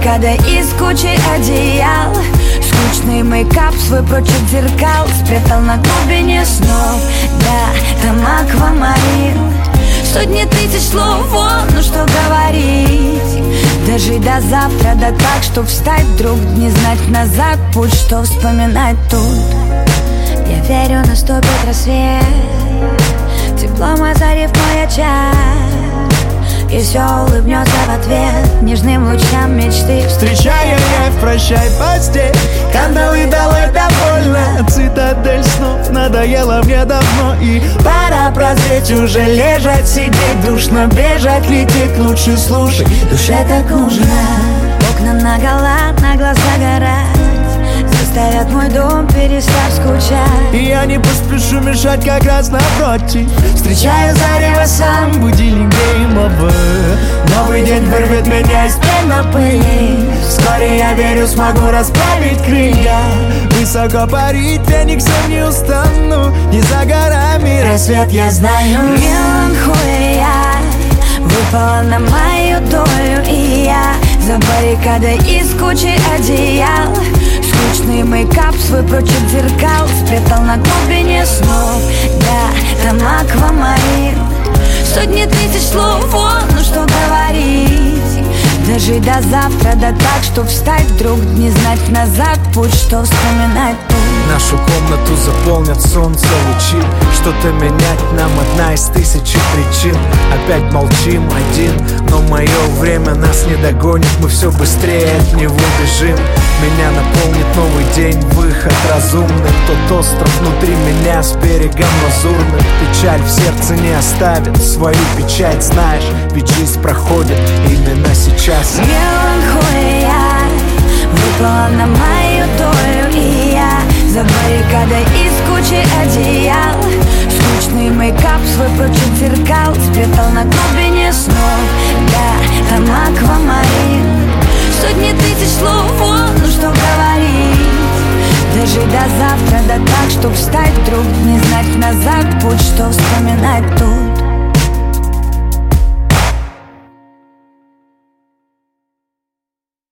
баррикада из кучи одеял. Скучный мейкап свой прочь от зеркал спрятал на глубине снов. Да, там аквамарин. Сотни тысяч слов, ну что говорить. Дожить до завтра, да так, чтоб встать вдруг, не знать назад путь, что вспоминать тут. Я верю, наступит рассвет, теплом озарив мой очаг, и все улыбнется в ответ нежным лучам мечты. Встречая я в прощай постель, кандалы долой довольно. Цитадель снов надоела мне давно, и пора прозреть, уже лежать, сидеть душно, бежать, лететь, лучше слушай, душе так нужно. Окна наголо, на глаза горят, заставят мой дом перестав скучать. И я не поспешу мешать, как раз напротив. Встречаю зарево сам, будильник геймовый. Новый день вырвет меня из плена пыли. Вскоре, я верю, смогу расправить крылья, высоко парить, фениксом не устану. Не за горами рассвет, я знаю. Меланхолия выпала на мою долю, и я за баррикадой из кучи одеял. Скучный мейкап свой прочь от зеркал спрятал на глубине снов. Да, там аквамарин. Сотни тысяч слов, ну что говорить. Дожить до завтра, да так, чтоб встать вдруг, не знать назад путь, что вспоминать тут. Нашу комнату заполнят солнце лучи. Что-то менять нам одна из тысячи причин. Опять молчим один, но мое время нас не догонит. Мы все быстрее от него бежим. Меня наполнит новый день, выход разумный. Тот остров внутри меня с берегом лазурным. Печаль в сердце не оставит свою печать, знаешь, ведь жизнь проходит именно сейчас. Меланхолия выпала на мою долю, и я за баррикадой из кучи одеял. Скучный мейкап свой прочь от зеркал спрятал на глубине снов. Да, там аквамарин. Сотни тысяч слов, ну что говорить. Дожить до завтра, да так, чтоб встать вдруг, не знать назад путь, что вспоминать тут.